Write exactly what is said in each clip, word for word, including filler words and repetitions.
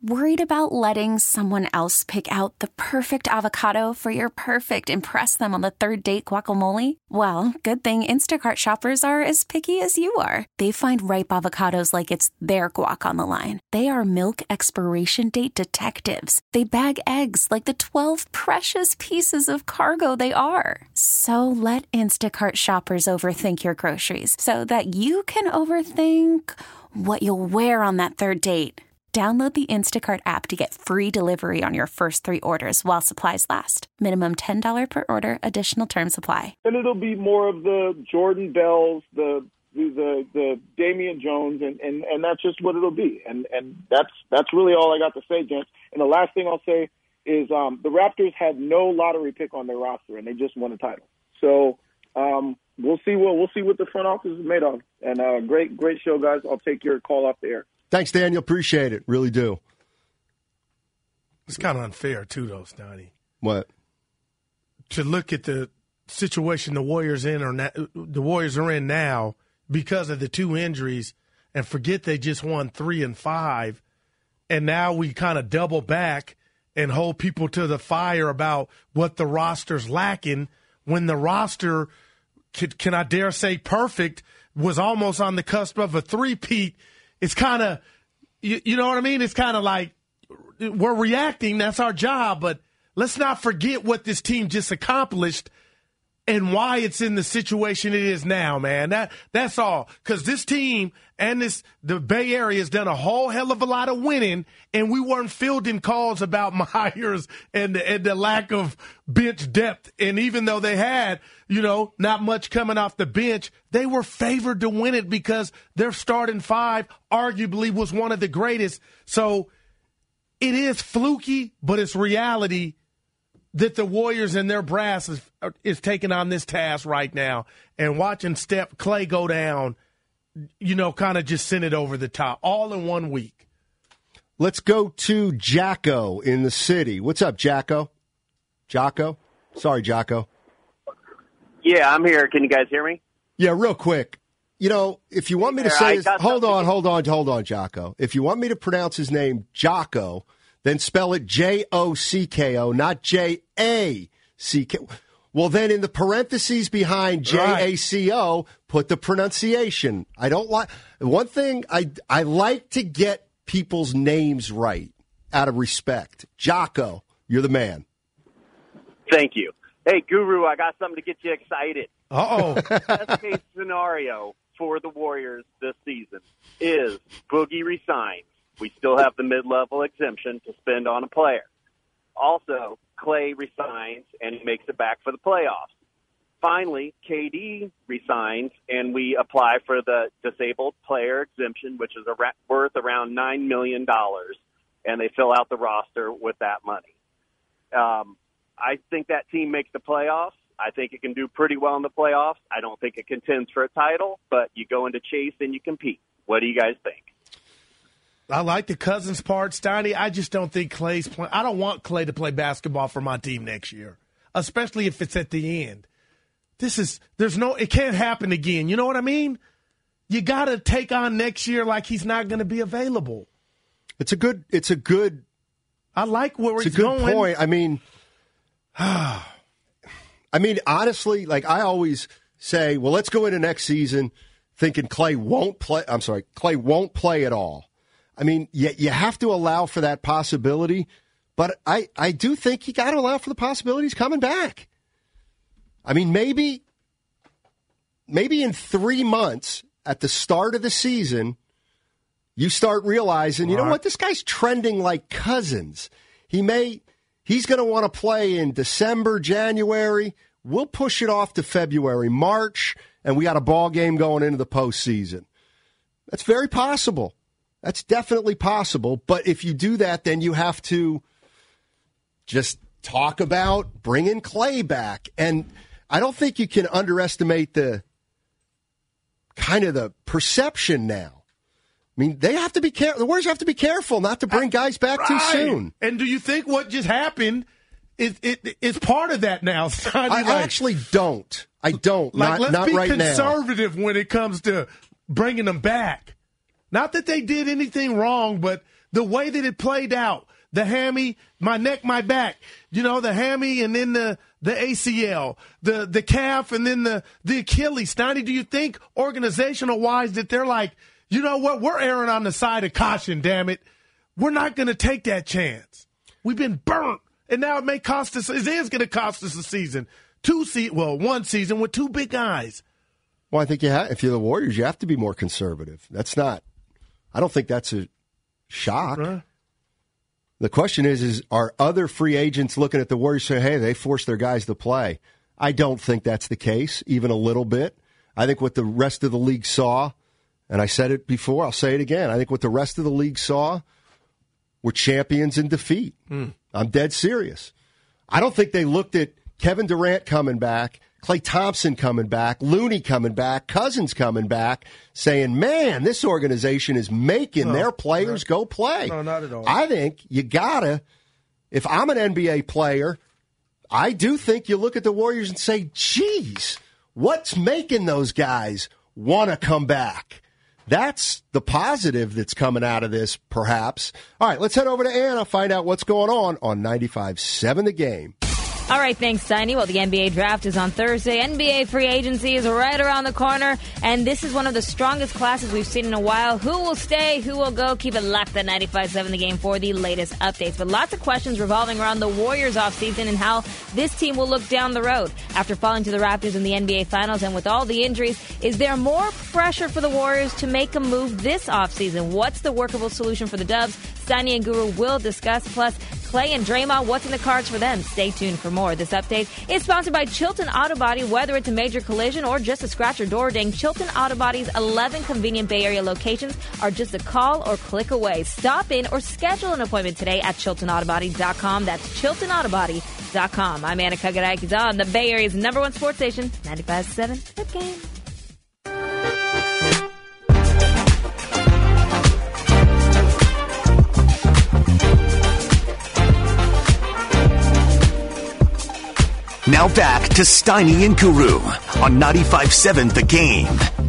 Worried about letting someone else pick out the perfect avocado for your perfect impress them on the third date guacamole? Well, good thing Instacart shoppers are as picky as you are. They find ripe avocados like it's their guac on the line. They are milk expiration date detectives. They bag eggs like the twelve precious pieces of cargo they are. So let Instacart shoppers overthink your groceries so that you can overthink what you'll wear on that third date. Download the Instacart app to get free delivery on your first three orders while supplies last. Minimum ten dollars per order. Additional terms apply. And it'll be more of the Jordan Bells, the the the Damian Jones, and, and, and that's just what it'll be. And and that's that's really all I got to say, gents. And the last thing I'll say is um, the Raptors had no lottery pick on their roster, and they just won a title. So um, we'll see what we'll see what the front office is made of. And uh, great great show, guys. I'll take your call off the air. Thanks, Daniel. Appreciate it. Really do. It's kind of unfair, too, though, Stoney. What? To look at the situation the Warriors in or na- the Warriors are in now because of the two injuries and forget they just won three and five, and now we kind of double back and hold people to the fire about what the roster's lacking when the roster, can, can I dare say perfect, was almost on the cusp of a three-peat. It's kind of, you, you know what I mean? It's kind of like we're reacting. That's our job. But let's not forget what this team just accomplished and why it's in the situation it is now, man. That That's all. Because this team and this the Bay Area has done a whole hell of a lot of winning, and we weren't fielding calls about Myers and, and the lack of bench depth. And even though they had, you know, not much coming off the bench, they were favored to win it because their starting five arguably was one of the greatest. So it is fluky, but it's reality that the Warriors and their brass is, is taking on this task right now. And watching Steph Clay go down, you know, kind of just sent it over the top, all in one week. Let's go to Jacko in the city. What's up, Jacko? Jocko? Sorry, Jocko. Yeah, I'm here. Can you guys hear me? Yeah, real quick. You know, if you want me to say his, hold on, hold on, hold on, Jocko. If you want me to pronounce his name Jocko, then spell it J O C K O, not J A C K O. Well, then in the parentheses behind J A C O, right, put the pronunciation. I don't like one thing. I I like to get people's names right out of respect. Jocko, you're the man. Thank you. Hey, Guru, I got something to get you excited. Uh-oh. Best case scenario for the Warriors this season is Boogie resigns. We still have the mid-level exemption to spend on a player. Also, Clay resigns and he makes it back for the playoffs. Finally, K D resigns and we apply for the disabled player exemption, which is a, worth around nine million dollars, and they fill out the roster with that money. Um, I think that team makes the playoffs. I think it can do pretty well in the playoffs. I don't think it contends for a title, but you go into Chase and you compete. What do you guys think? I like the Cousins part, Steiny. I just don't think Clay's playing. I don't want Clay to play basketball for my team next year, especially if it's at the end. This is, there's no, it can't happen again. You know what I mean? You got to take on next year like he's not going to be available. It's a good, it's a good, I like where it's he's a good going. point. I mean, I mean, honestly, like I always say, well, let's go into next season thinking Clay won't play. I'm sorry, Clay won't play at all. I mean, you, you have to allow for that possibility, but I, I do think you got to allow for the possibility he's coming back. I mean, maybe, maybe in three months at the start of the season, you start realizing, you know what, this guy's trending like Cousins. He may, he's going to want to play in December, January. We'll push it off to February, March, and we got a ball game going into the postseason. That's very possible. That's definitely possible. But if you do that, then you have to just talk about bringing Clay back. And I don't think you can underestimate the kind of the perception now. I mean, they have to be careful. The Warriors have to be careful not to bring guys back right. too soon. And do you think what just happened is it is part of that now? I, like, I actually don't. I don't. Like, not let's not be right conservative now. when it comes to bringing them back. Not that they did anything wrong, but the way that it played out, the hammy, my neck, my back, you know, the hammy and then the, the A C L, the, the calf and then the, the Achilles. Steiny, do you think organizational-wise that they're like, you know what, we're erring on the side of caution, damn it. We're not going to take that chance. We've been burnt, and now it may cost us, it is going to cost us a season. Two se- Well, one season with two big guys. Well, I think you have, if you're the Warriors, you have to be more conservative. That's not, I don't think that's a shock. Right. The question is, is are other free agents looking at the Warriors saying, hey, they forced their guys to play? I don't think that's the case, even a little bit. I think what the rest of the league saw, and I said it before, I'll say it again, I think what the rest of the league saw were champions in defeat. Mm. I'm dead serious. I don't think they looked at Kevin Durant coming back, Klay Thompson coming back, Looney coming back, Cousins coming back, saying, man, this organization is making no, their players no, go play. No, not at all. I think you got to, if I'm an N B A player, I do think you look at the Warriors and say, geez, what's making those guys want to come back? That's the positive that's coming out of this, perhaps. All right, let's head over to Anna, find out what's going on on ninety-five seven The Game. All right, thanks, Steiny. Well, the N B A draft is on Thursday. N B A free agency is right around the corner, and this is one of the strongest classes we've seen in a while. Who will stay? Who will go? Keep it locked at ninety-five seven The Game for the latest updates. But lots of questions revolving around the Warriors offseason and how this team will look down the road. After falling to the Raptors in the N B A Finals and with all the injuries, is there more pressure for the Warriors to make a move this offseason? What's the workable solution for the Dubs? Steiny and Guru will discuss. Plus, Klay and Draymond, what's in the cards for them? Stay tuned for more. This update is sponsored by Chilton Auto Body. Whether it's a major collision or just a scratch or door ding, Chilton Auto Body's eleven convenient Bay Area locations are just a call or click away. Stop in or schedule an appointment today at chilton auto body dot com. That's chilton auto body dot com. I'm Anna Kagarakis on the Bay Area's number one sports station, ninety-five seven The Game. Now back to Steiny and Guru on ninety-five seven The Game.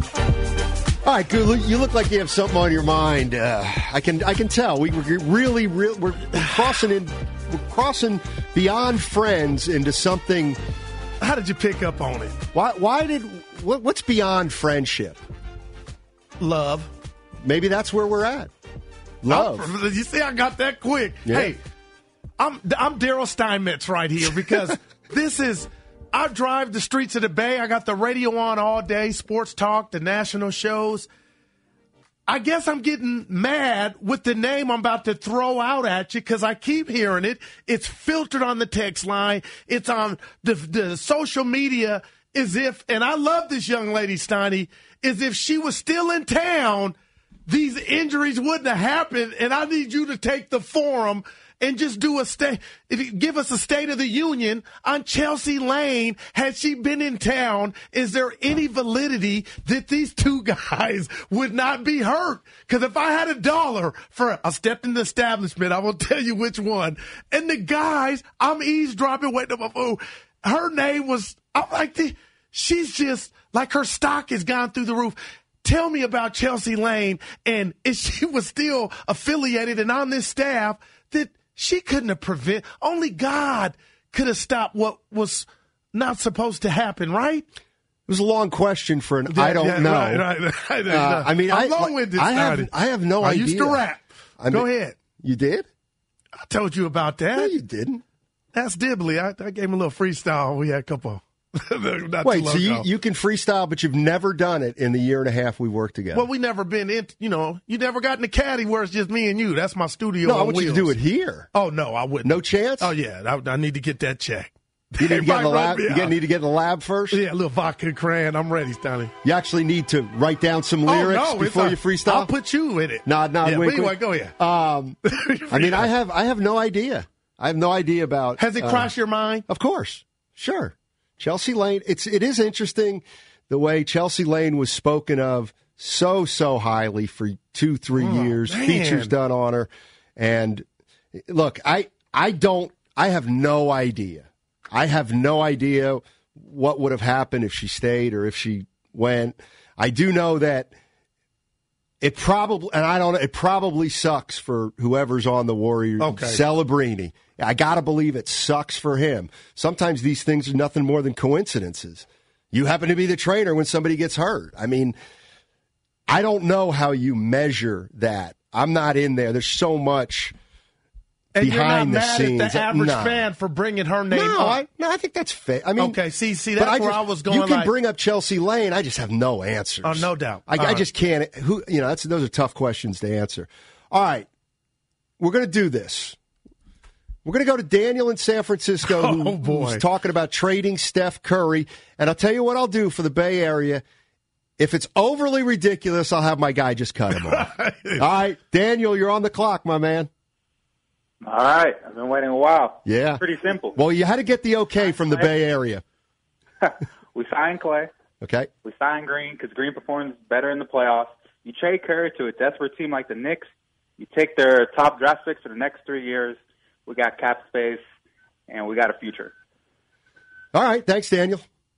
All right, Guru, you look like you have something on your mind. Uh, I can I can tell. We were really, really we're crossing in, we're crossing beyond friends into something. How did you pick up on it? Why? Why did? What, what's beyond friendship? Love. Maybe that's where we're at. Love. I'm, you see, I got that quick. Yeah. Hey, I'm I'm Daryl Steinmetz right here because. This is, I drive the streets of the Bay. I got the radio on all day, sports talk, the national shows. I guess I'm getting mad with the name I'm about to throw out at you because I keep hearing it. It's filtered on the text line. It's on the, the social media as if, and I love this young lady, Steiny, as if she was still in town, these injuries wouldn't have happened, and I need you to take the forum and just do a state, give us a State of the Union on Chelsea Lane. Had she been in town, is there any validity that these two guys would not be hurt? Because if I had a dollar for, I stepped in the establishment, I will tell you which one. And the guys, I'm eavesdropping, waiting on my food. Her name was, I'm like, the, she's just, like her stock has gone through the roof. Tell me about Chelsea Lane, and if she was still affiliated and on this staff, that she couldn't have prevented. Only God could have stopped what was not supposed to happen, right? It was a long question for an yeah, I don't yeah, know. Right, right, right, uh, I mean, I'm I, long-winded. I have, I have no I idea. I used to rap. I mean, Go ahead. You did? I told you about that. No, you didn't. That's Dibley. I, I gave him a little freestyle. We had a couple. Not Wait, so you, you can freestyle, but you've never done it in the year and a half we worked together. Well, we never been in, you know, you never got in the caddy where it's just me and you. That's my studio. No, on I want wheels. you to do it here. Oh, no, I wouldn't. No chance? Oh, yeah. I, I need to get that check. You need to get in the lab. You get, need to get in the lab first? Yeah, a little vodka crayon. I'm ready, Stanley. You actually need to write down some lyrics oh, no, before a, you freestyle? I'll put you in it. No, no, yeah, wait. Anyway, go ahead. Um, I mean, I have, I have no idea. I have no idea about. Has it crossed uh, your mind? Of course, sure. Chelsea Lane. It's it is interesting the way Chelsea Lane was spoken of so so highly for two three oh, years. Man. Features done on her, and look, I I don't. I have no idea. I have no idea what would have happened if she stayed or if she went. I do know that It probably, and I don't know, it probably sucks for whoever's on the Warriors. Okay. Celebrini. I got to believe it sucks for him. Sometimes these things are nothing more than coincidences. You happen to be the trainer when somebody gets hurt. I mean, I don't know how you measure that. I'm not in there. There's so much and behind you're not the mad scenes. at the average no. fan for bringing her name no, up. I, no, I think that's fair. I mean, okay, see, see, that's I where just, I was going. You can like, bring up Chelsea Lane. I just have no answers. Oh, no doubt. I, I right. just can't. Who you know? That's, those are tough questions to answer. All right, we're going to do this. We're going to go to Daniel in San Francisco, who, oh, boy. who's talking about trading Steph Curry. And I'll tell you what I'll do for the Bay Area. If it's overly ridiculous, I'll have my guy just cut him off. All right, Daniel, you're on the clock, my man. All right. I've been waiting a while. Yeah. Pretty simple. Well, you had to get the okay from the Bay Area. We signed Clay. Okay. We signed Green because Green performs better in the playoffs. You trade Curry to a desperate team like the Knicks. You take their top draft picks for the next three years. We got cap space, and we got a future. All right. Thanks, Daniel.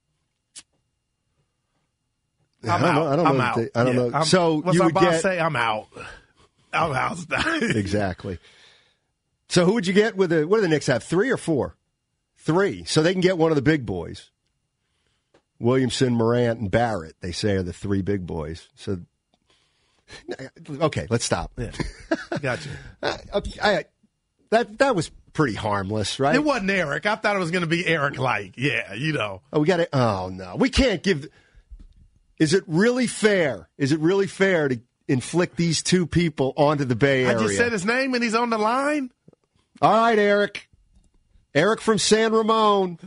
I'm I don't out. know. I don't I'm know. out. They, I don't yeah, know. I'm, so what's you our would boss get say? I'm out. I'm out. Exactly. So who would you get with the? What do the Knicks have? Three or four? Three. So they can get one of the big boys. Williamson, Morant, and Barrett. They say are the three big boys. So okay, let's stop. Yeah. Gotcha. I, I, that that was pretty harmless, right? It wasn't Eric. I thought it was going to be Eric. Like, yeah, you know. Oh, we got to. Oh no, we can't give. Is it really fair? Is it really fair to inflict these two people onto the Bay Area? I just said his name and he's on the line. All right, Eric. Eric from San Ramon.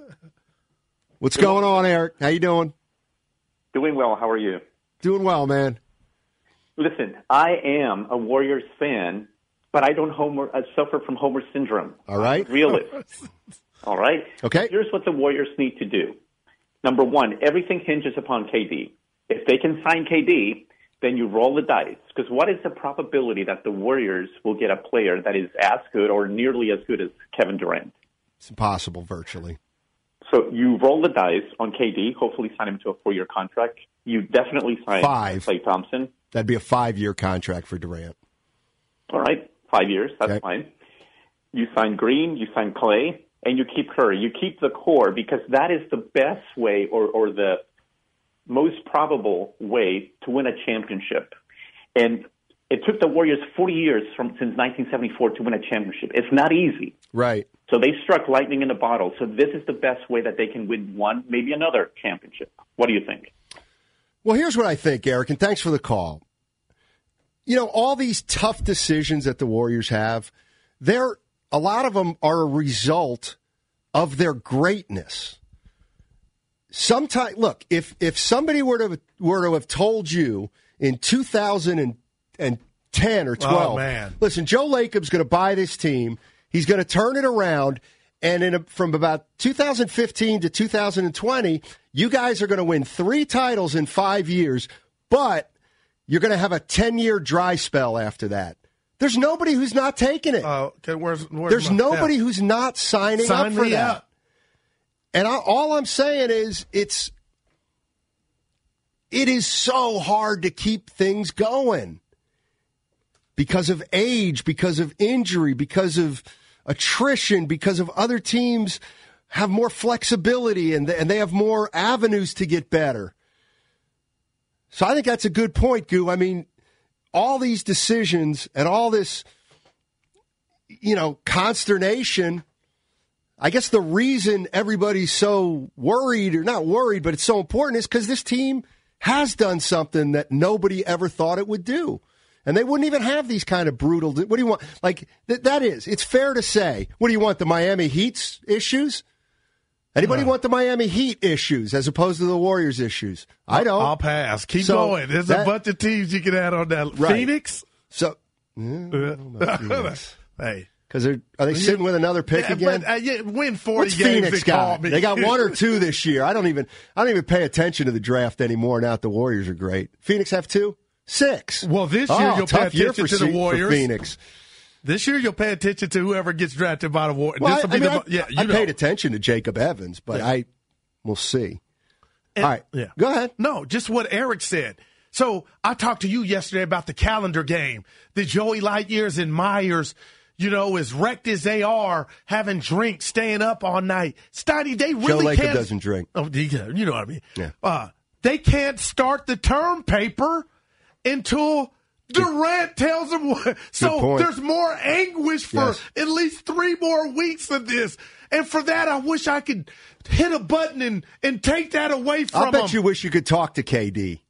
What's going on, Eric? How you doing? Doing well. How are you? Doing well, man. Listen, I am a Warriors fan, but I don't homer, I suffer from Homer syndrome. All right. I'm a realist. All right? Okay. Here's what the Warriors need to do. Number one, everything hinges upon K D. If they can sign K D, then you roll the dice. Because what is the probability that the Warriors will get a player that is as good or nearly as good as Kevin Durant? It's impossible, virtually. So you roll the dice on K D, hopefully sign him to a four-year contract. You definitely sign Five. Klay Thompson. That'd be a five-year contract for Durant. All right, five years, that's okay. fine. You sign Green, you sign Clay, and you keep Curry. You keep the core because that is the best way or, or the most probable way to win a championship. And it took the Warriors forty years from since nineteen seventy-four to win a championship. It's not easy. Right. So they struck lightning in a bottle. So this is the best way that they can win one, maybe another championship. What do you think? Well, here's what I think, Eric, and thanks for the call. You know, all these tough decisions that the Warriors have, they're a lot of them are a result of their greatness. Sometimes, look, if if somebody were to were to have told you in two thousand ten or twelve, oh, man. listen, Joe Lacob's going to buy this team, he's going to turn it around, and in a, from about two thousand fifteen to two thousand twenty, you guys are going to win three titles in five years, but you're going to have a ten-year dry spell after that. There's nobody who's not taking it. Uh, okay, where's, where's There's my, nobody yeah. who's not signing Sign up for me that. up. And I, all I'm saying is it's it is so hard to keep things going because of age, because of injury, because of attrition, because of other teams have more flexibility and and they have more avenues to get better. So I think that's a good point, Goo. I mean, all these decisions and all this, you know, consternation, I guess the reason everybody's so worried, or not worried, but it's so important is because this team has done something that nobody ever thought it would do. And they wouldn't even have these kind of brutal, what do you want? Like, th- that is, it's fair to say, what do you want, the Miami Heat's issues? Anybody No. want the Miami Heat issues as opposed to the Warriors issues? I don't. I'll pass. Keep So going. There's that- a bunch of teams you can add on that. Right. Phoenix? So, yeah, I don't know about Phoenix. Hey. Because are they sitting with another pick Yeah, again? But, uh, yeah, win forty What's games Phoenix and call got? me. They got one or two this year. I don't even I don't even pay attention to the draft anymore now that the Warriors are great. Phoenix have two? Six. Well, this year Oh, you'll pay tough year attention for to the Se- for Warriors. Phoenix. This year you'll pay attention to whoever gets drafted by the Warriors. Well, this I, will be I mean, the, I, yeah, you I know. paid attention to Jacob Evans, but Yeah. I we'll see. And- All right. Yeah. Go ahead. No, just what Eric said. So I talked to you yesterday about the calendar game. The Joey Lightyears and Myers, you know, as wrecked as they are, having drinks, staying up all night. Steiny, they really Joe Lacob can't. doesn't drink. Oh, you know what I mean? Yeah. Uh, they can't start the term paper until Durant tells them what. So there's more anguish for Yes. at least three more weeks of this. And for that, I wish I could hit a button and, and take that away from I bet them. you wish you could talk to K D.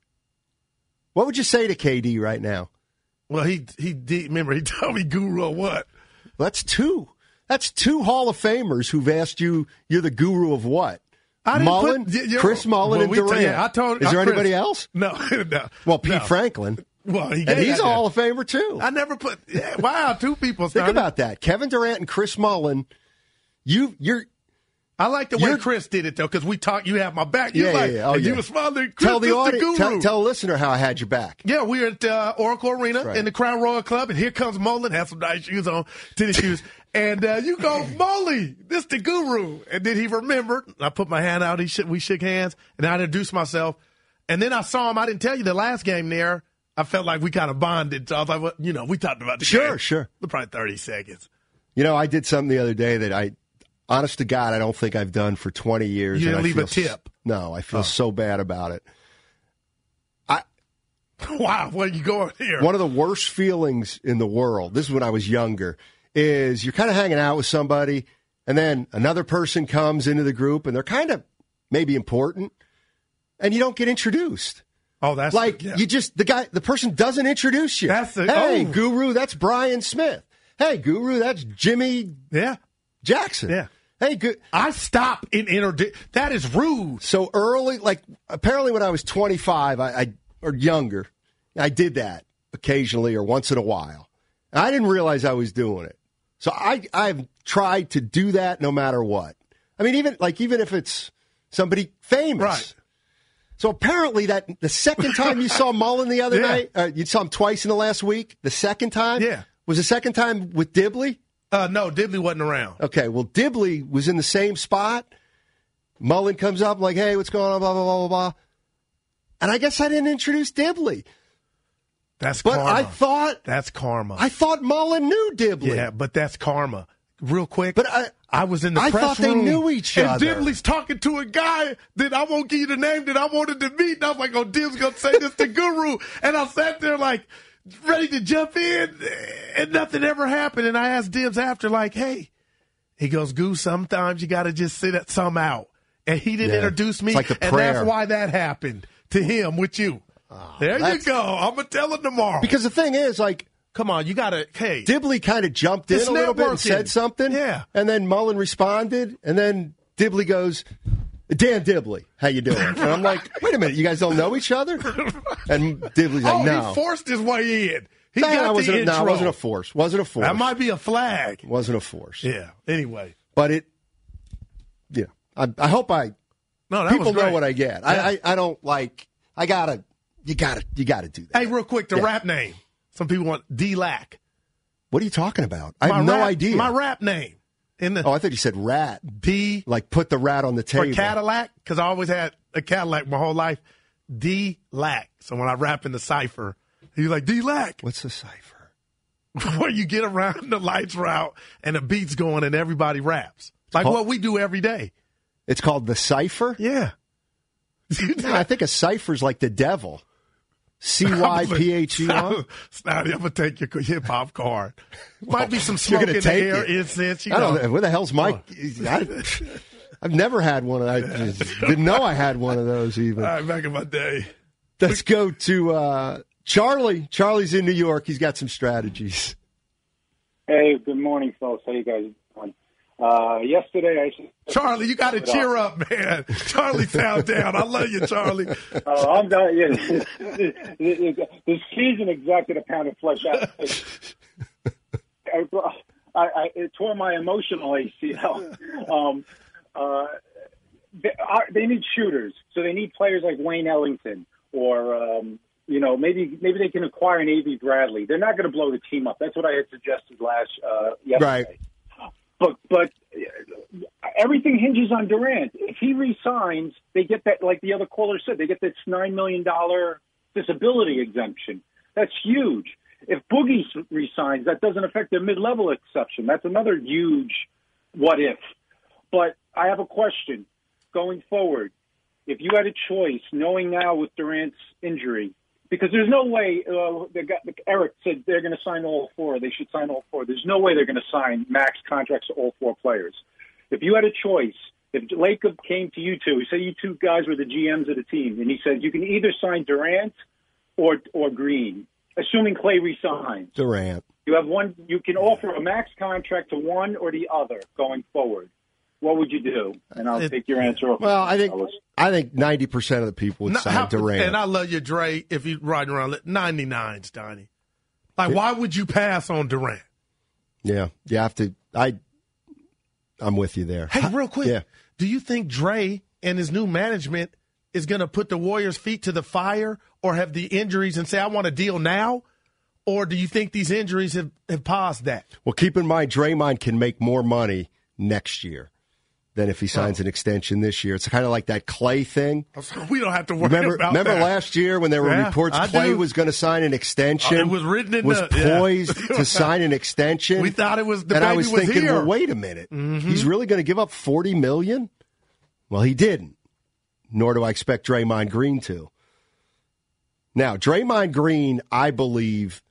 What would you say to K D right now? Well, he he did. Remember, he told me guru or what? That's two. That's two Hall of Famers who've asked you, you're the guru of what? I didn't Mullen, put, you know, Chris Mullen, well, and we- Durant. yeah, I told, Is uh, there Chris- anybody else? No, no. Well, Pete no. Franklin. Well, he And gave he's that a Hall there. of Famer, too. I never put. Yeah, wow, two people. Think Sonny. about that. Kevin Durant and Chris Mullen. You, you're. I like the way You're- Chris did it though, because we talked. You have my back. You Yeah, like, yeah, yeah. Oh, and yeah. you were smiling. Chris Tell the is audience, guru. tell, tell a listener how I had your back. Yeah, we were at uh, Oracle Arena Right. in the Crown Royal Club, and here comes Mullen, has some nice shoes on, tennis shoes, and uh, you go, Molly, this the guru. And then he remembered. I put my hand out. He shook, we shook hands, and I introduced myself. And then I saw him. I didn't tell you the last game there. I felt like we kind of bonded. So I was like, well, you know, we talked about the Sure, game. sure. Probably thirty seconds. You know, I did something the other day that I, honest to God, I don't think I've done for twenty years. You and didn't I leave a feel tip? s- No, I feel Oh. so bad about it. I Wow, where you going here? One of the worst feelings in the world, this is when I was younger, is you're kind of hanging out with somebody, and then another person comes into the group, and they're kind of maybe important, and you don't get introduced. Oh, that's Like, yeah. you just, the guy, the person doesn't introduce you. That's the- hey, oh. Guru, that's Brian Smith. Hey, Guru, that's Jimmy Yeah. Jackson. Yeah. Hey, good. I stop and introduce. That is rude. So early, like apparently when I was twenty-five, I, I or younger, I did that occasionally or once in a while. And I didn't realize I was doing it. So I I've tried to do that no matter what. I mean, even like even if it's somebody famous. Right. So apparently that the second time you saw Mullen the other Yeah. night, uh, you saw him twice in the last week. The second time, Yeah. was the second time with Dibley. Uh, no, Dibley wasn't around. Okay, well, Dibley was in the same spot. Mullen comes up like, hey, what's going on, blah, blah, blah, blah, blah. And I guess I didn't introduce Dibley. That's But karma. I thought That's karma. I thought Mullen knew Dibley. Yeah, but that's karma. Real quick. But I- I was in the I press thought they room, knew each and other. Dibley's talking to a guy that I won't give you the name that I wanted to meet. And I was like, oh, Dib's going to say this to Guru. And I sat there like ready to jump in, and nothing ever happened. And I asked Dibs after, like, hey, he goes, Goo, sometimes you got to just sit at some out. And he didn't Yeah. introduce me, It's like the and prayer. that's why that happened to him with you. there you that's- go. I'm going to tell him tomorrow. Because the thing is, like, Come on, you got to, hey. Dibley kind of jumped in It's a little bit and networking. said something. Yeah. And then Mullen responded, and then Dibley goes, Dan Dibley, how you doing? And I'm like, wait a minute, you guys don't know each other? And Dibley's like, oh, no. he forced his way in. He Nah, got wasn't the a, no, intro. it wasn't a force. Wasn't a force. That might be a flag. Wasn't a force. Yeah. Anyway. But it, yeah. I, I hope I, No, that people was great. know what I get. Yeah. I, I, I don't like, I gotta, you gotta, you gotta do that. Hey, real quick, the Yeah. rap name. Some people want D-Lac. What are you talking about? I My have no rap- idea. My rap name. In the oh, I thought you said rat. D Like put the rat on the for table. Cadillac, because I always had a Cadillac my whole life. D-Lac. So when I rap in the cipher, he's like, D-Lac. What's the cipher? Where you get around, the lights are out, and the beat's going, and everybody raps. Like called- what we do every day. It's called the cipher? Yeah. No, I think a cipher's like the devil. C Y P H E R. Snotty, I'm going to take your hip hop card. Might be some You're smoke gonna in the take air, it. incense. You I know. don't know. Where the hell's Mike? I, I've never had one. I just didn't know I had one of those even. All right, back in my day. Let's go to uh, Charlie. Charlie's in New York. He's got some strategies. Hey, good morning, folks. How you guys doing? Uh, yesterday, I Charlie, you got to cheer up, man. Charlie, sound down. I love you, Charlie. Oh, I'm done. Yeah. The season exacted a pound of flesh out. I, I, I it tore my emotional A C L. Um, uh, they, are, they need shooters, so they need players like Wayne Ellington, or um, you know, maybe maybe they can acquire an A V Bradley. They're not going to blow the team up. That's what I had suggested last uh, yesterday. Right. But but everything hinges on Durant. If he resigns, they get that, like the other caller said, they get this nine million dollar disability exemption. That's huge. If Boogie resigns, that doesn't affect their mid-level exception. That's another huge what if. But I have a question going forward. If you had a choice, knowing now with Durant's injury, because there's no way uh, they got, Eric said they're going to sign all four. They should sign all four. There's no way they're going to sign max contracts to all four players. If you had a choice, if Lacob came to you two, say you two guys were the G Ms of the team, and he said you can either sign Durant or or Green, assuming Clay resigns. Durant. You have one. You can offer a max contract to one or the other going forward. What would you do? And I'll it, take your answer off. Well, I think I think ninety percent of the people would no, sign how, Durant. And I love you, Dre, if you're riding around ninety-nine, Steiny. Like, why would you pass on Durant? Yeah, you have to. I, I'm with you there. Hey, real quick. Yeah. Do you think Dre and his new management is going to put the Warriors' feet to the fire or have the injuries and say, I want a deal now? Or do you think these injuries have, have paused that? Well, keep in mind, Draymond can make more money next year than if he signs oh. an extension this year. It's kind of like that Clay thing. We don't have to worry remember, about remember that. Remember last year when there were yeah, reports I Clay do. was going to sign an extension? Oh, it was written in was the, poised yeah. to sign an extension. We thought it was the and baby I was, was thinking, here. well, wait a minute. Mm-hmm. He's really going to give up forty million dollars? Well, he didn't. Nor do I expect Draymond Green to. Now, Draymond Green, I believe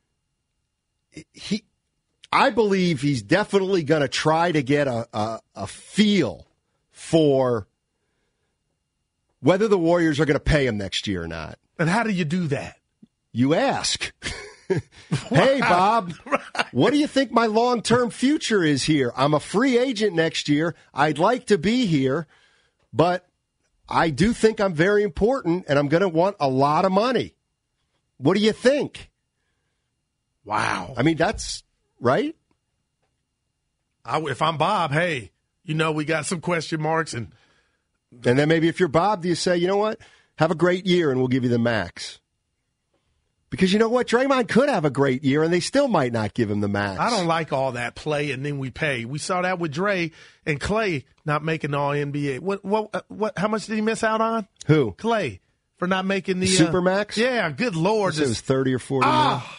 he I believe he's definitely going to try to get a, a, a feel for whether the Warriors are going to pay him next year or not. And how do you do that? You ask. Hey, Bob, what do you think my long-term future is here? I'm a free agent next year. I'd like to be here, but I do think I'm very important, and I'm going to want a lot of money. What do you think? Wow. I mean, that's right. I, if I'm Bob, hey, you know, we got some question marks. And and then maybe if you're Bob, do you say, you know what, have a great year and we'll give you the max? Because you know what, Draymond could have a great year and they still might not give him the max. I don't like all that play and then we pay. We saw that with Dre and Clay not making all N B A. What, what, what, how much did he miss out on? Who? Clay, for not making the uh, Supermax? Yeah, good Lord. It was thirty or forty ah.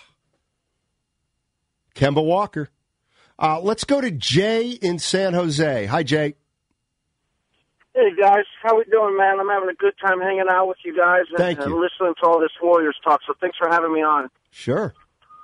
Kemba Walker. Uh, let's go to Jay in San Jose. Hi, Jay. Hey, guys. How we doing, man? I'm having a good time hanging out with you guys and, Thank you. and listening to all this Warriors talk, so thanks for having me on. Sure.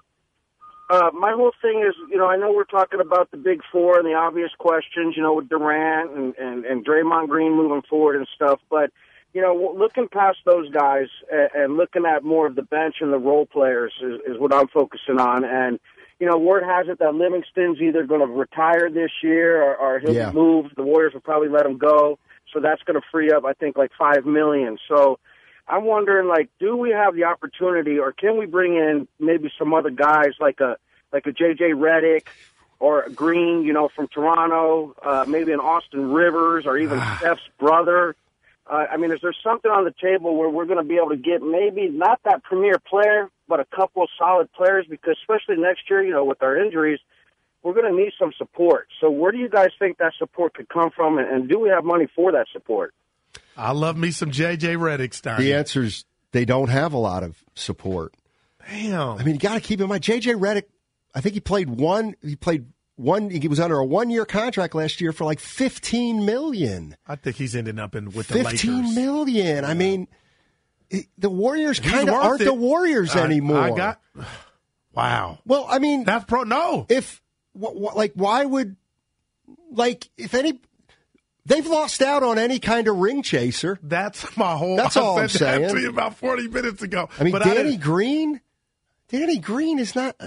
Uh, my whole thing is, you know, I know we're talking about the big four and the obvious questions, you know, with Durant and, and, and Draymond Green moving forward and stuff, but, you know, looking past those guys and, and looking at more of the bench and the role players is, is what I'm focusing on, and you know, word has it that Livingston's either going to retire this year or, or he'll yeah. be moved. The Warriors will probably let him go. So that's going to free up, I think, like five million dollars. So I'm wondering, like, do we have the opportunity or can we bring in maybe some other guys like a like a J J Redick or a Green, you know, from Toronto, uh, maybe an Austin Rivers or even Steph's brother? Uh, I mean, is there something on the table where we're going to be able to get maybe not that premier player, but a couple of solid players? Because especially next year, you know, with our injuries, we're going to need some support. So where do you guys think that support could come from, and, and do we have money for that support? I love me some J J Redick, Stein. The answer is they don't have a lot of support. Damn. I mean, you got to keep in mind, J J Redick, I think he played one, he played One, he was under a one-year contract last year for like fifteen million dollars. I think he's ending up in with the Lakers. fifteen million dollars. I mean, it, the Warriors He's kind of aren't it. the Warriors I, anymore. I got wow. Well, I mean, that's pro. No, if wh- wh- like, why would like if any they've lost out on any kind of ring chaser? That's my whole. That's I all said I'm saying. That to you about forty minutes ago. I mean, but Danny I Green, Danny Green is not.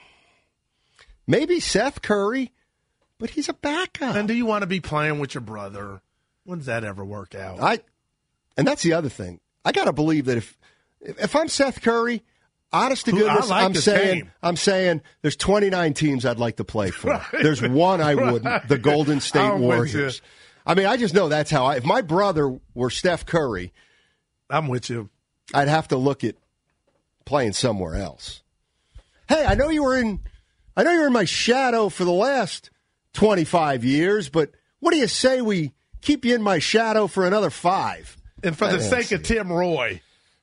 Maybe Seth Curry, but he's a backup. And do you want to be playing with your brother? When does that ever work out? I, and that's the other thing. I got to believe that if if I'm Seth Curry, honest to Who, goodness, like I'm this saying game. I'm saying there's twenty-nine teams I'd like to play for. Right. There's one I Right. wouldn't. The Golden State I'm with Warriors. you. I mean, I just know that's how I. If my brother were Steph Curry, I'm with you. I'd have to look at playing somewhere else. Hey, I know you were in. I know you were in my shadow for the last twenty-five years, but what do you say we keep you in my shadow for another five? And for the sake of Tim Roy.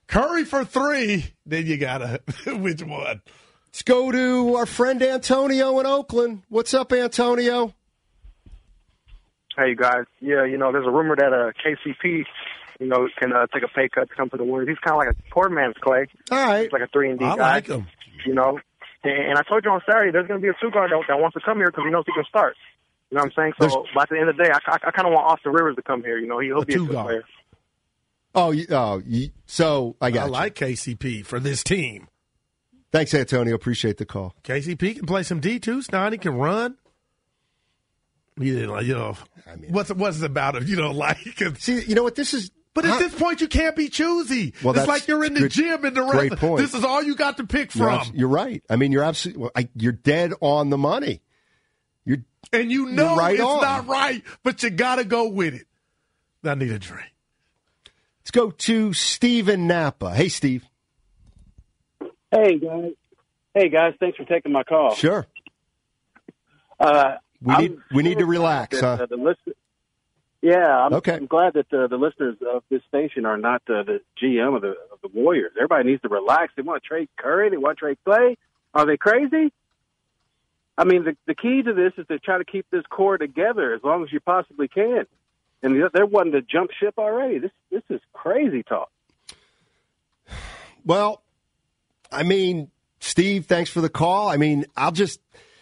Curry for three. Then you got to, which one? Let's go to our friend Antonio in Oakland. What's up, Antonio? Hey, guys. Yeah, you know, there's a rumor that uh, K C P, you know, can uh, take a pay cut to come to the Warriors. He's kind of like a poor man's Clay. All right. He's like a three and D I guy. like him. You know, and, and I told you on Saturday there's going to be a two guard that, that wants to come here because he knows he can start. You know what I'm saying? So, There's, but at the end of the day, I, I, I kind of want Austin Rivers to come here. You know, he'll A be a good two-guard. player. oh, you, oh, you, so I got I you. like K C P for this team. Thanks, Antonio. Appreciate the call. K C P can play some D two. Stoney can run. You didn't like, you know, I mean, what's what's it about him? You don't like him. See, you know what? This is. But at how, this point, you can't be choosy. Well, it's that's like you're in the good- gym and the great rest. point. This is all you got to pick you're, from. abs- you're right. I mean, you're absolutely. Well, I, you're dead on the money. You're And you know right it's on. not right, but you got to go with it. I need a drink. Let's go to Steve in Napa. Hey, Steve. Hey, guys. Hey, guys. Thanks for taking my call. Sure. Uh, We I'm need we need to relax, that, huh? uh, the list- yeah, I'm, Okay. I'm glad that uh, the listeners of this station are not uh, the G M of the of the Warriors. Everybody needs to relax. They want to trade Curry. They want to trade Clay. Are they crazy? I mean, the the key to this is to try to keep this core together as long as you possibly can. And they're wanting to jump ship already. This this is crazy talk. Well, I mean, Steve, thanks for the call. I mean, I'll just,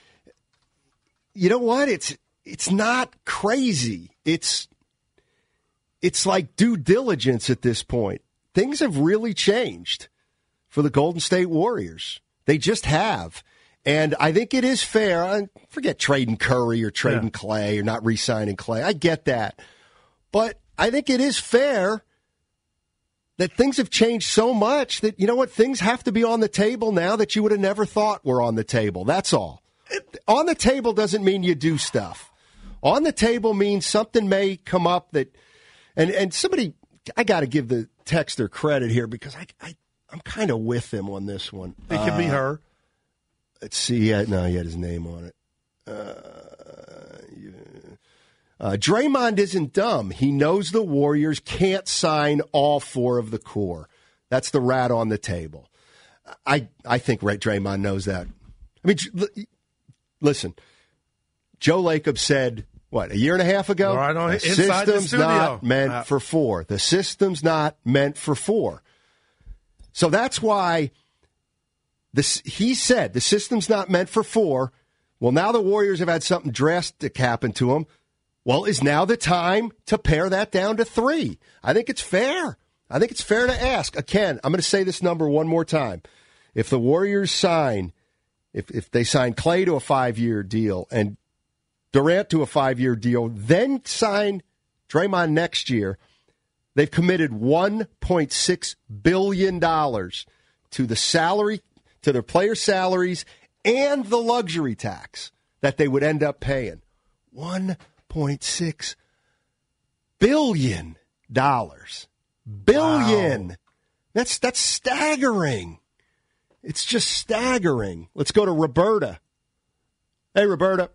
you know what? It's it's not crazy. It's it's like due diligence at this point. Things have really changed for the Golden State Warriors. They just have. And I think it is fair. I forget trading Curry or trading Yeah. Clay or not re-signing Clay. I get that. But I think it is fair that things have changed so much that, you know what, things have to be on the table now that you would have never thought were on the table. That's all. It, on the table doesn't mean you do stuff. On the table means something may come up that, and, and somebody, I got to give the texter credit here because I, I, I'm kind of with him on this one. It could be Uh, her. Let's see. He had, no, he had his name on it. Uh, yeah. uh, Draymond isn't dumb. He knows the Warriors can't sign all four of the core. That's the rat on the table. I I think Ray Draymond knows that. I mean, l- listen, Joe Lacob said, what, a year and a half ago? Right on, the inside the system's studio. not meant Uh, for four. The system's not meant for four. So that's why this, he said the system's not meant for four. Well, now the Warriors have had something drastic happen to them. Well, is now the time to pare that down to three? I think it's fair. I think it's fair to ask. Again, I'm going to say this number one more time. If the Warriors sign, if if they sign Clay to a five-year deal and Durant to a five-year deal, then sign Draymond next year, they've committed one point six billion dollars to the salary, to their player salaries and the luxury tax that they would end up paying. one point six billion dollars. Billion. Wow. That's that's staggering. It's just staggering. Let's go to Roberta. Hey, Roberta.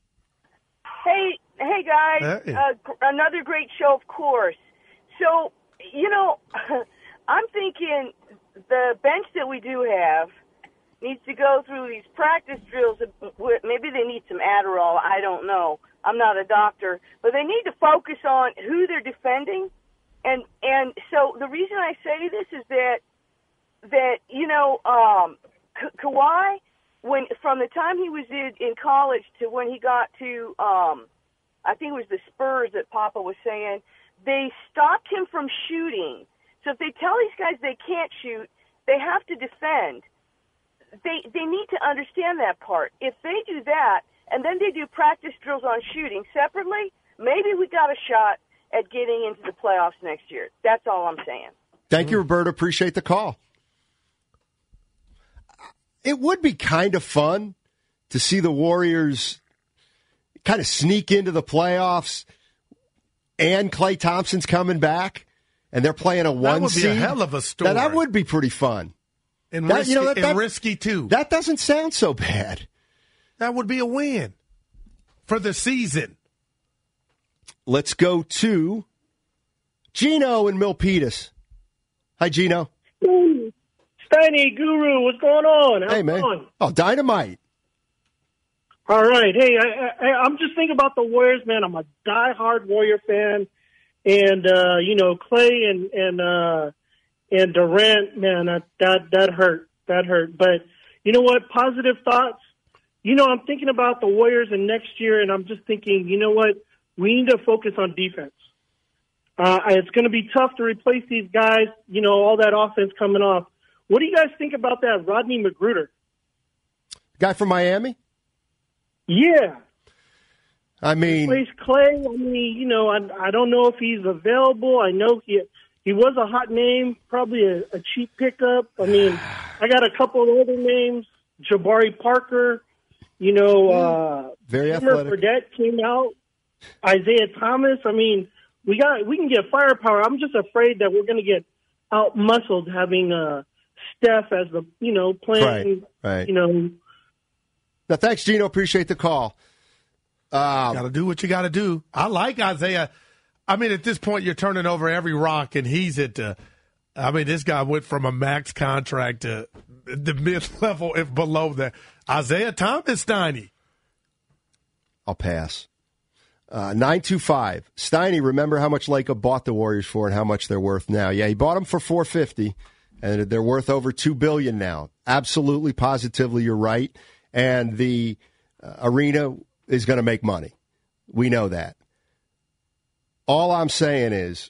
Hey, hey guys. Hey. Uh, gr- another great show, of course. So, you know, I'm thinking the bench that we do have needs to go through these practice drills. Maybe they need some Adderall. I don't know. I'm not a doctor. But they need to focus on who they're defending. And and so the reason I say this is that, that you know, um, Ka- Kawhi, when from the time he was in, in college to when he got to, um, I think it was the Spurs that Papa was saying, they stopped him from shooting. So if they tell these guys they can't shoot, they have to defend. They they need to understand that part. If they do that, and then they do practice drills on shooting separately, maybe we got a shot at getting into the playoffs next year. That's all I'm saying. Thank you, Roberta. Appreciate the call. It would be kind of fun to see the Warriors kind of sneak into the playoffs and Klay Thompson's coming back and they're playing a one That would be seed. a hell of a story. Now, that would be pretty fun. And, That- risky, you know, that- and that- risky, too. That doesn't sound so bad. That would be a win for the season. Let's go to Gino in Milpitas. Hi, Gino. Steiny, Guru, what's going on? How's Hey, it man. going? Oh, dynamite. All right. Hey, I, I, I'm just thinking about the Warriors, man. I'm a diehard Warrior fan. And, uh, you know, Clay and and uh, and Durant, man, that, that, that hurt. That hurt. But you know what? Positive thoughts. You know, I'm thinking about the Warriors and next year, and I'm just thinking, you know what? We need to focus on defense. Uh, it's going to be tough to replace these guys, you know, all that offense coming off. What do you guys think about that Rodney McGruder? Guy from Miami? Yeah. I mean, Replace Clay. I mean, you know, I, I don't know if he's available. I know he he was a hot name, probably a, a cheap pickup. I mean, I got a couple of other names. Jabari Parker, you know, uh, very Jimmer athletic. Fredette came out. Isaiah Thomas. I mean, we got we can get firepower. I'm just afraid that we're going to get out muscled having uh, Steph as the you know playing. Right, right. You know. Now, thanks, Gino. Appreciate the call. Uh, got to do what you got to do. I like Isaiah. I mean, at this point, you're turning over every rock, and he's at the. I mean, this guy went from a max contract to the mid level, if below that. Isaiah Thomas, Steiny. I'll pass. Uh, nine two five. Steiny, remember how much Laker bought the Warriors for and how much they're worth now? Yeah, he bought them for four fifty, and they're worth over two billion now. Absolutely, positively, you're right. And the uh, arena is going to make money. We know that. All I'm saying is,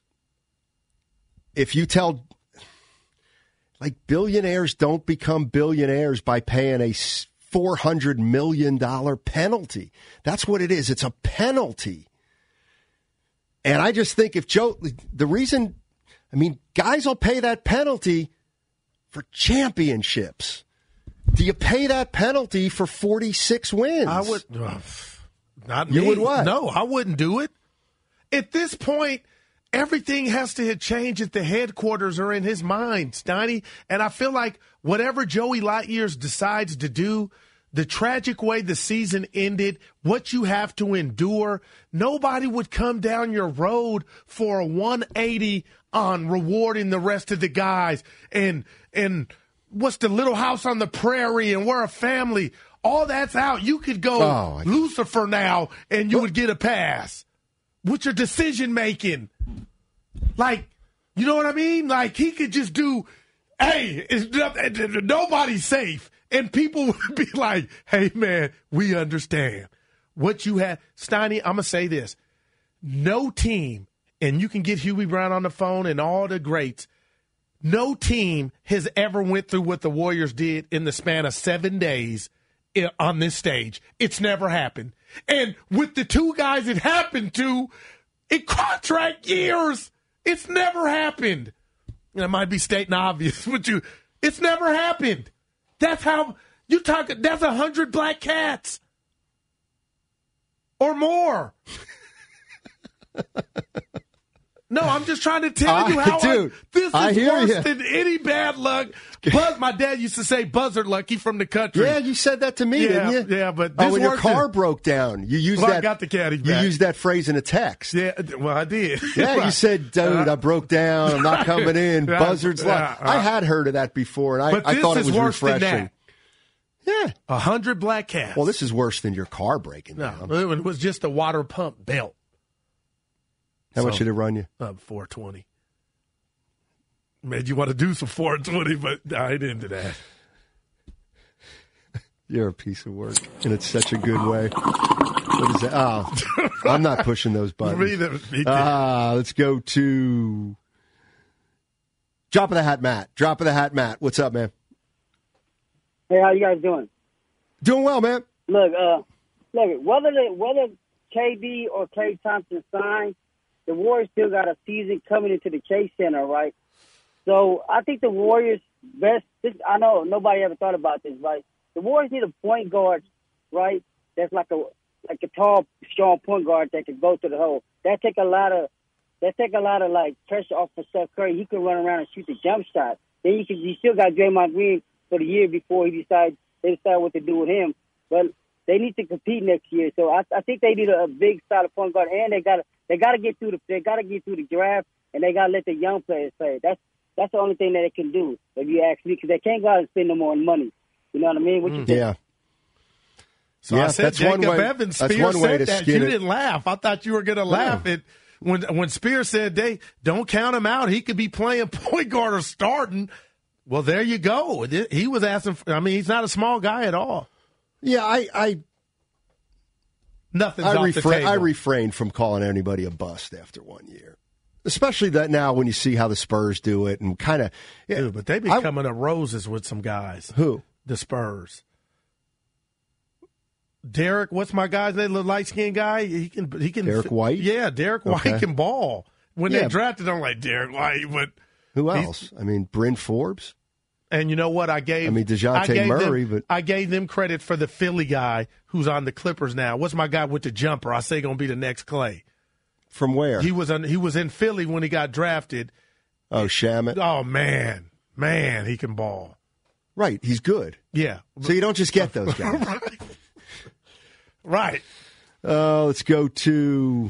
if you tell, like, billionaires don't become billionaires by paying a four hundred million dollars penalty. That's what it is. It's a penalty. And I just think if Joe, the reason, I mean, guys will pay that penalty for championships. Do you pay that penalty for forty-six wins? I would. Uh, not You me. would what? No, I wouldn't do it. At this point, everything has to change at the headquarters or in his mind, Steiny. And I feel like whatever Joey Lightyears decides to do, the tragic way the season ended, what you have to endure, nobody would come down your road for a one eighty on rewarding the rest of the guys. And and what's the Little House on the Prairie and we're a family. All that's out. You could go Oh, Lucifer now and you would get a pass. With your decision making. Like, you know what I mean? Like, he could just do, hey, it's, nobody's safe. And people would be like, hey, man, we understand. What you have, Steiny, I'm going to say this. No team, and you can get Huey Brown on the phone and all the greats, no team has ever went through what the Warriors did in the span of seven days on this stage. It's never happened. And with the two guys it happened to, in contract years, it's never happened. And it might be stating obvious, but you, it's never happened. That's how you talk. That's a hundred black cats or more. No, I'm just trying to tell you I, how dude, I, this is I hear worse you. than any bad luck. Buzz, my dad used to say buzzard luck. He from the country. Yeah, you said that to me, yeah, didn't you? Yeah, but oh, this when your worse car than- broke down, you used Well, that. I got the caddy You back. used that phrase in a text. Yeah, well, I did. Yeah, you Right. said, dude, Uh, I broke down. I'm not coming in. Yeah, Buzzard's luck. yeah, uh, I had heard of that before, and I, But I this thought it is was worse than refreshing. that. Yeah. A hundred black cats. Well, this is worse than your car breaking down. No, it was just a water pump belt. How much So, did it run you? Uh, four twenty. Man, you want to do some four twenty, but I ain't into that. You're a piece of work, and it's such a good way. What is that? Oh, I'm not pushing those buttons. Me neither. Me too. Ah, let's go to Drop of the Hat, Matt. Drop of the Hat, Matt. What's up, man? Hey, how you guys doing? Doing well, man. Look, uh, look, whether the, whether K D or Klay Thompson sign, the Warriors still got a season coming into the Chase Center, right? So I think the Warriors best. This, I know nobody ever thought about this, right? The Warriors need a point guard, right? That's like a like a tall, strong point guard that can go to the hole. That take a lot of that take a lot of like pressure off of Steph Curry. He can run around and shoot the jump shot. Then you can you still got Draymond Green for the year before he decides they decide what to do with him. But they need to compete next year. So I, I think they need a, a big solid point guard, and they got they got to get through the they got to get through the draft, and they got to let the young players play. That's That's the only thing that they can do, if you ask me, because they can't go out and spend no more money. You know what I mean? What you think? Yeah. So yeah, I said that's Jacob one way, Evans. that's Spears one way said to that. skin You it. didn't laugh. I thought you were going to laugh at when when Spears said, "They don't count him out. He could be playing point guard or starting." Well, there you go. He was asking. For, I mean, he's not a small guy at all. Yeah, I, I nothing's I, off refra- the table. I refrain from calling anybody a bust after one year, especially that now when you see how the Spurs do it and kind of. Yeah, Dude, but they be I- coming up roses with some guys. Who? The Spurs. Derek, what's my guy's name? The light skinned guy. He can. He can. Derek White? Yeah, Derek White Okay. can ball. When Yeah. they drafted, I'm like Derek White, but Who he's- else? I mean, Bryn Forbes. And you know what? I gave. I mean, DeJounte I gave Murray, them, but- I gave them credit for the Philly guy who's on the Clippers now. What's my guy with the jumper? I say going to be the next Clay. From where? He was on. He was in Philly when he got drafted. Oh, Shamet. Oh man, man, he can ball. Right, he's good. Yeah. So you don't just get those guys. right. Right. Uh, let's go to.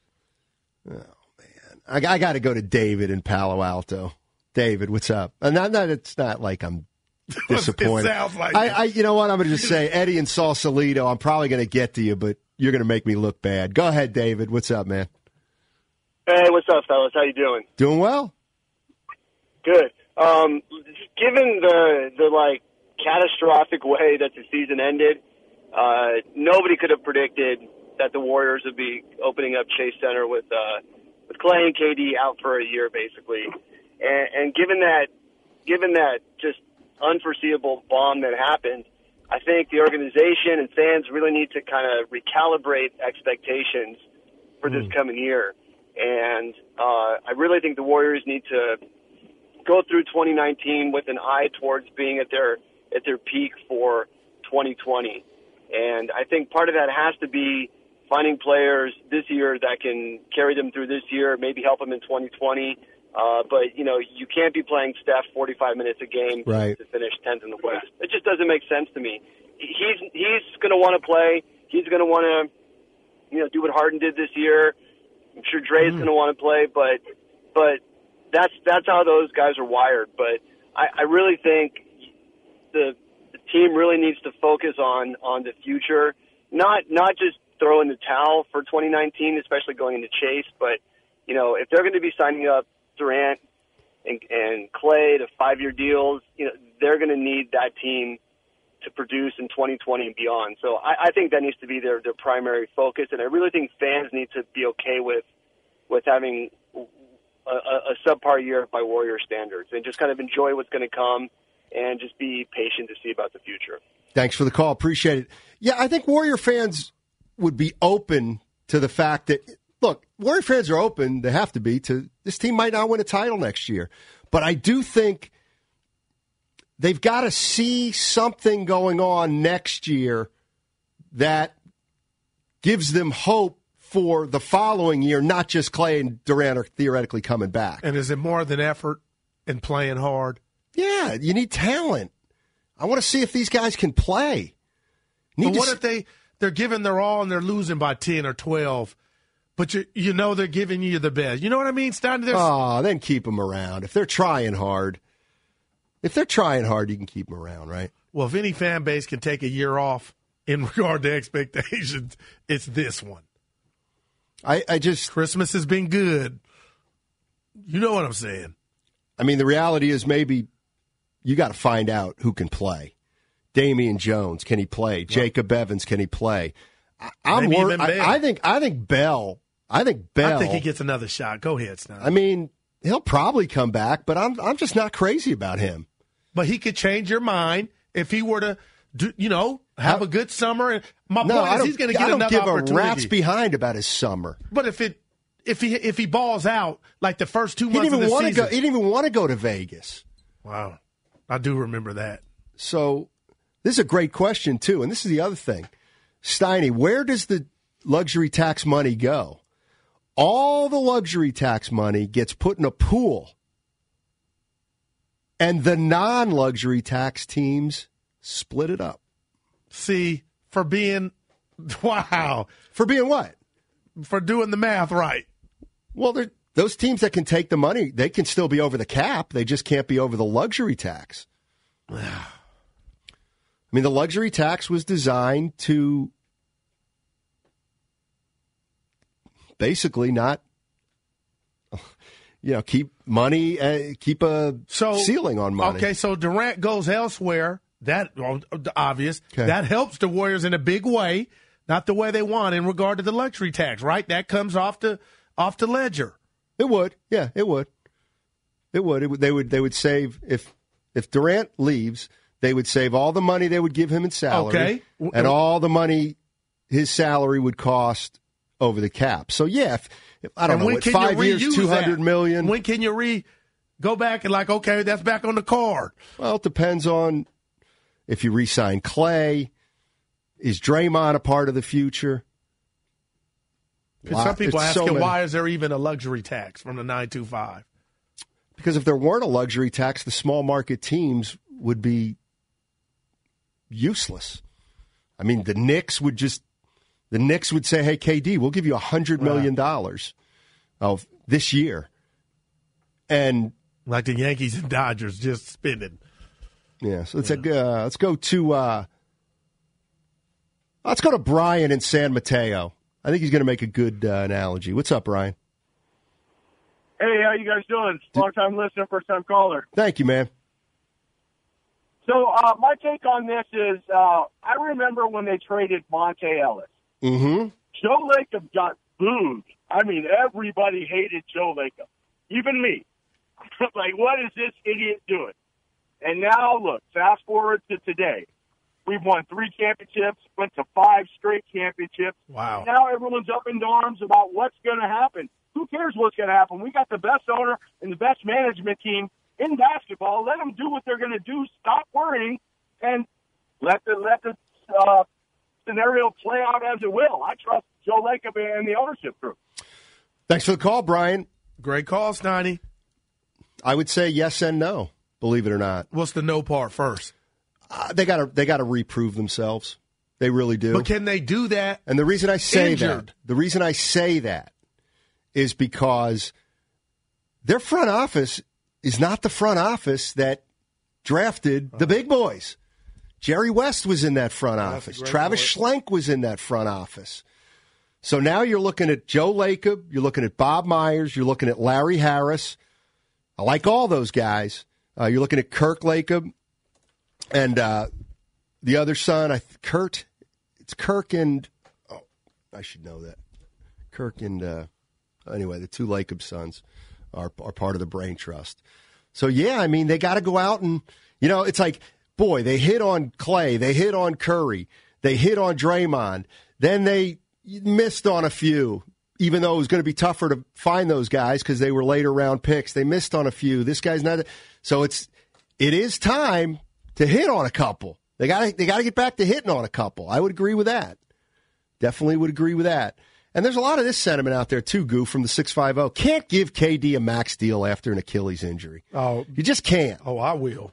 Oh man, I, I got to go to David in Palo Alto. David, what's up? And not, not it's not like I'm disappointed. It sounds like I, it. I, you know what? I'm going to just say Eddie and Sausalito. I'm probably going to get to you, but you're going to make me look bad. Go ahead, David. What's up, man? Hey, what's up, fellas? How you doing? Doing well. Good. Um, given the the like catastrophic way that the season ended, uh, nobody could have predicted that the Warriors would be opening up Chase Center with uh, with Clay and K D out for a year, basically. And, and given that, given that just unforeseeable bomb that happened, I think the organization and fans really need to kind of recalibrate expectations for this coming year. And uh, I really think the Warriors need to go through twenty nineteen with an eye towards being at their at their peak for twenty twenty. And I think part of that has to be finding players this year that can carry them through this year, maybe help them in twenty twenty. Uh, but, you know, you can't be playing Steph forty-five minutes a game Right. to finish tenth in the West. It just doesn't make sense to me. He's he's going to want to play. He's going to want to, you know, do what Harden did this year. I'm sure Dre's going to want to play, but but that's that's how those guys are wired. But I, I really think the the team really needs to focus on on the future, not not just throw in the towel for twenty nineteen, especially going into Chase. But you know, if they're going to be signing up Durant and, and Clay to five-year deals, you know, they're going to need that team to produce in twenty twenty and beyond. So I, I think that needs to be their, their primary focus, and I really think fans need to be okay with with having a, a, a subpar year by Warrior standards and just kind of enjoy what's going to come and just be patient to see about the future. Thanks for the call. Appreciate it. Yeah, I think Warrior fans would be open to the fact that, look, Warrior fans are open, they have to be, to this team might not win a title next year. But I do think they've got to see something going on next year that gives them hope for the following year, not just Clay and Durant are theoretically coming back. And is it more than effort and playing hard? Yeah, you need talent. I want to see if these guys can play. Need But to what s- if they, they're giving their all and they're losing by ten or twelve, but you you know they're giving you the best? You know what I mean, Stein? There's- Oh, then keep them around. If they're trying hard, if they're trying hard, you can keep them around, right? Well, if any fan base can take a year off in regard to expectations, it's this one. I, I just Christmas has been good. You know what I'm saying? I mean, the reality is maybe you got to find out who can play. Damian Jones, can he play? Jacob Evans, can he play? I, I'm Maybe wor- even I, Bell. I think I think Bell. I think Bell. I think he gets another shot. Go ahead, Stein. I mean, he'll probably come back, but I'm I'm just not crazy about him. But he could change your mind if he were to, do, you know, have a good summer. My no, point I is don't, he's going to I get don't another give opportunity. a rat's behind about his summer. But if it if he if he balls out like the first two He months didn't even of the want to season, go. He didn't even want to go to Vegas. wow, I do remember that. So this is a great question too, and this is the other thing, Steiny. Where does the luxury tax money go? All the luxury tax money gets put in a pool, and the non-luxury tax teams split it up. See, for being wow, for being what? For doing the math right. Well, they're those teams that can take the money, they can still be over the cap. They just can't be over the luxury tax. I mean, the luxury tax was designed to basically not, you know, keep money, uh, keep a so, ceiling on money. Okay, so Durant goes elsewhere. That well, obvious. Okay. That helps the Warriors in a big way, not the way they want in regard to the luxury tax, right? That comes off the off the ledger. It would, yeah, it would. It would. It would. They would. They would save if if Durant leaves. They would save all the money they would give him in salary, okay, and all the money his salary would cost over the cap. So yeah, if, if, I don't and know, when what, can five you years, two hundred million. When can you re go back and like, okay, that's back on the card? Well, it depends on if you re-sign Clay. Is Draymond a part of the future? Because Wow, some people it's asking so why is there even a luxury tax from the nine two five? Because if there weren't a luxury tax, the small market teams would be useless. I mean, the Knicks would just the Knicks would say, "Hey, K D, we'll give you a hundred million dollars of this year," and like the Yankees and Dodgers just spending. Yeah, so let's yeah. uh, let's go to uh, let's go to Brian in San Mateo. I think he's going to make a good uh, analogy. What's up, Brian? Hey, how you guys doing? Long time listener, first time caller. Thank you, man. So uh, my take on this is, uh, I remember when they traded Monte Ellis. Mm-hmm. Joe Lacob got booed. I mean, everybody hated Joe Lacob, even me. Like, what is this idiot doing? And now, look, fast forward to today. We've won three championships, went to five straight championships. Wow. Now everyone's up in arms about what's going to happen. Who cares what's going to happen? We got the best owner and the best management team in basketball. Let them do what they're going to do. Stop worrying and let the let the uh, scenario play out as it will. I trust Joe Lacob and the ownership group. Thanks for the call, Brian. Great call, Steiny. I would say yes and no, believe it or not. What's the no part first? Uh, they got to they got to reprove themselves. They really do. But can they do that? And the reason I say injured? that, the reason I say that is because their front office is not the front office that drafted the big boys. Jerry West was in that front office. Travis Schlenk was in that front office. So now you're looking at Joe Lacob, you're looking at Bob Myers, you're looking at Larry Harris. I like all those guys. Uh, you're looking at Kirk Lacob and uh, the other son, I Kurt. It's Kirk and oh, I should know that. Kirk and uh, anyway, the two Lacob sons are are part of the Brain Trust. So yeah, I mean they got to go out and you know it's like boy they hit on Clay, they hit on Curry, they hit on Draymond, then they missed on a few. Even though it was going to be tougher to find those guys because they were later round picks, they missed on a few. This guy's not. So it's it is time to hit on a couple. They got they got to get back to hitting on a couple. I would agree with that. Definitely would agree with that. And there's a lot of this sentiment out there too, Goo, from the six five zero. Can't give K D a max deal after an Achilles injury. Oh, you just can't. Oh, I will.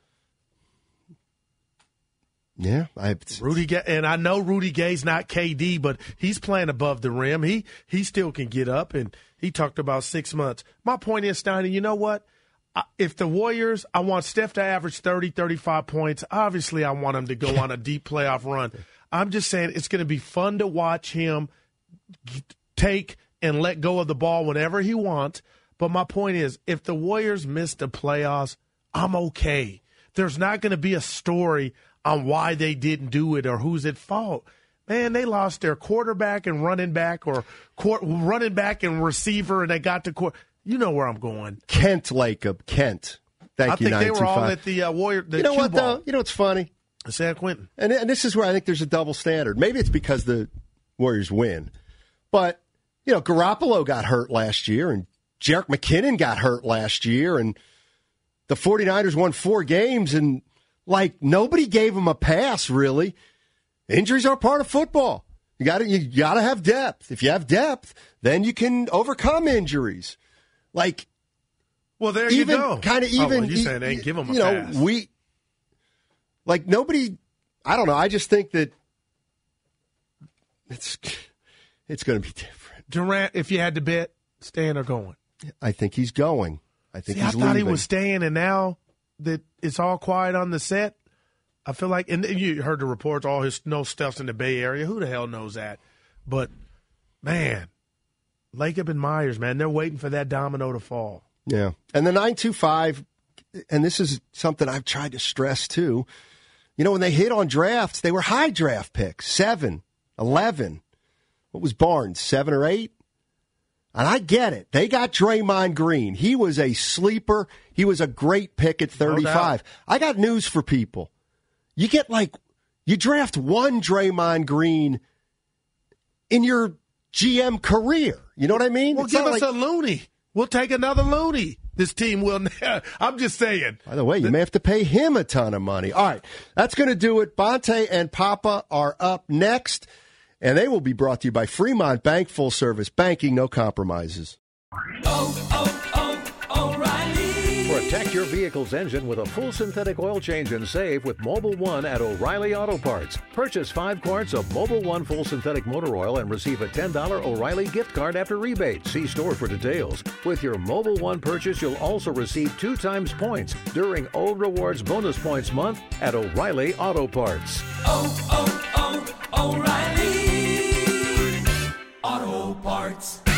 Yeah, I Rudy Gay, and I know Rudy Gay's not K D, but he's playing above the rim. He he still can get up, and he talked about six months. My point is, Steiny, you know what? If the Warriors, I want Steph to average thirty, thirty-five points. Obviously, I want him to go on a deep playoff run. I'm just saying it's going to be fun to watch him take and let go of the ball whenever he wants. But my point is, if the Warriors miss the playoffs, I'm okay. There's not going to be a story on why they didn't do it or who's at fault. Man, they lost their quarterback and running back or court, running back and receiver, and they got to court. You know where I'm going. Kent Lacob. Kent. Thank I you, think they were all at the uh, Warrior. The you know cue what, ball. though? You know what's funny? San Quentin. And, and this is where I think there's a double standard. Maybe it's because the Warriors win. But, you know, Garoppolo got hurt last year, and Jerick McKinnon got hurt last year, and the 49ers won four games, and, like, nobody gave them a pass, really. Injuries are part of football. You got to you got to have depth. If you have depth, then you can overcome injuries. Like, well, there even, you go. Kind of oh, even. Well, you saying they ain't give them a you know, pass? We like nobody. I don't know. I just think that it's it's going to be different. Durant, if you had to bet, staying or going? I think he's going. I think See, he's I thought leaving. he was staying, and now that it's all quiet on the set, I feel like, and you heard the reports, all his no stuff's in the Bay Area. Who the hell knows that? But, man, Lacob and Myers, man, they're waiting for that domino to fall. Yeah. And the nine two five, and this is something I've tried to stress too, you know, when they hit on drafts, they were high draft picks, seven, eleven. What was Barnes, seven or eight? And I get it. They got Draymond Green. He was a sleeper. He was a great pick at thirty-five. No I got news for people. You get like, you draft one Draymond Green in your G M career. You know what I mean? Well, it's give us like, a loony. We'll take another loony. This team will. I'm just saying. By the way, you may have to pay him a ton of money. All right, that's going to do it. Bonte and Papa are up next, and they will be brought to you by Fremont Bank, full service banking, no compromises. Oh, oh, oh, O'Reilly. Protect your vehicle's engine with a full synthetic oil change and save with Mobil one at O'Reilly Auto Parts. Purchase five quarts of Mobil one full synthetic motor oil and receive a ten dollars O'Reilly gift card after rebate. See store for details. With your Mobil one purchase, you'll also receive two times points during O Rewards Bonus Points Month at O'Reilly Auto Parts. Oh, oh, oh, O'Reilly Auto Parts.